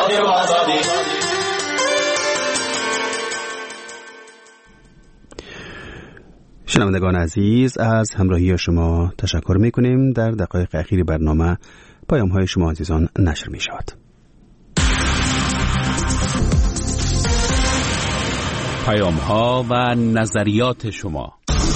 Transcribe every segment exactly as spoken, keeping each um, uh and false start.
رادیو آزادی. شنوندگان عزیز، از همراهی شما تشکر می‌کنیم. در دقایق اخیر برنامه پیام‌های شما عزیزان نشر می‌شود. پیام‌ها و نظریات شما.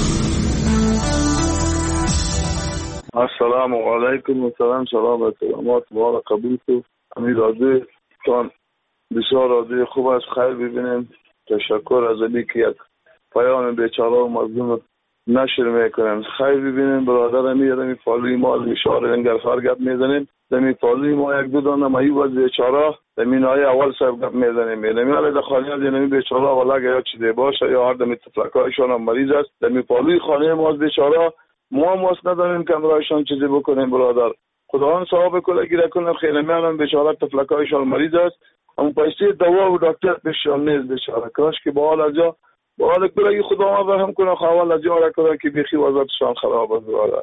السلام علیکم و سلام سلام و سلامات مبارک قبول تو امیر رادی تان بسیار رادی خوب است. خیر ببینیم. تشکر از علی که یک پیام بیچاره و مظلوم نشر میکنیم. خیر ببینیم برادر امیر دمی فالوی ما اشاره انگرفار گپ میزنیم. دمی فالوی ما یک دو دانه مایی باز بیچاره دمی نای اول سر گپ میزنیم. دمی علی دخانیه دمی بیچاره ولا یا چیزی باشه یا هر دمی تفلکایشان هم مریض است. دمی فالوی خانه ما بیچاره ما هم واسه نداریم که امرایشان چیزی بکنیم برادر. خداوند ثواب کله گیره کنه. خیلی میانم بیچاره تفلکایشان مریض است. اون پیسه دوا و دکتر بهشان نیست بیچاره. کاش که با حال از جا با حال کله خداوند رحم کنه. خوال از جا را کنه که بیخی وضعیتشان خراب است برادر.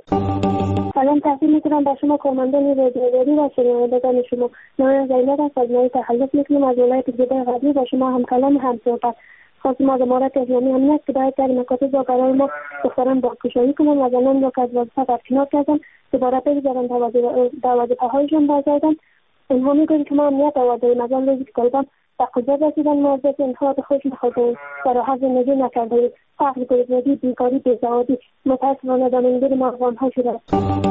سلام تقدیم میکنم به شما کارمندان رادیویی و شنوندگان شما. من زینب از مدینه تخلف میکنم از ولایت گیلان غربی. با شما هم کلام هم صحبت خواستم از امارات اسلامی امنیت که باید در مکاتب و قرار ما دختران با کشایی کنم و زنان را که از وظیفه برکنار کردن دوباره بگذارن در وظیفه هایشان برگردن. اینها میگویند که ما امنیت آوردهایم از آن روزی که طالبان به قدرت رسیدن موظف اینها به خود میخواهیم صراحت زندگی نکردهایم. فقر، گرسنگی، بیکاری، بیسوادی متاسفانه دامنگیر ما افغانها شده است.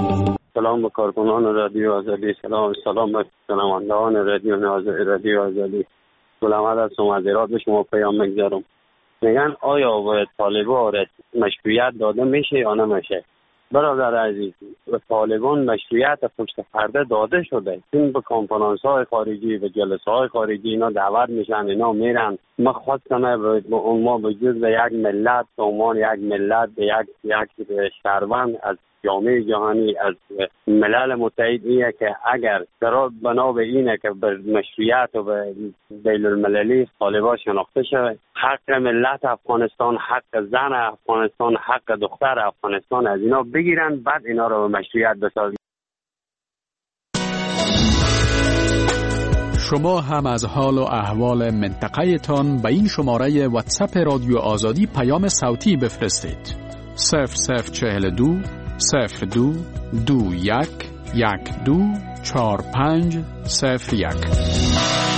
سلام به کارکنان رادیو آزادی. سلام سلام به شنوندگان رادیو آزادی. رادیو آزادی سلامت از معذرات به شما پیام میگذارم. میگن آیا باید طالبان مشروعیت داده میشه یا نمیشه؟ برادر عزیز، به طالبان مشروعیت پشت پرده داده شده. این به کنفرانس های خارجی و جلسه های خارجی اینا دعوت میشن، اینا میرن. ما خواستم ما به جز یک ملت به عنوان یک ملت به یک یک شهروند از جامعه جهانی از ملل متحد اینه که اگر قرار بنا به اینه که به مشروعیت و به بین المللی طالبان شناخته شود، حق ملت افغانستان، حق زن افغانستان، حق دختر افغانستان از اینا بگیرن، بعد اینا رو به مشروعیت بسازن. شما هم از حال و احوال منطقه تان به این شماره واتساپ رادیو آزادی پیام صوتی بفرستید. صفر صفر چهل دو صفر دو دو یک یک دو چهار پنج صفر یک.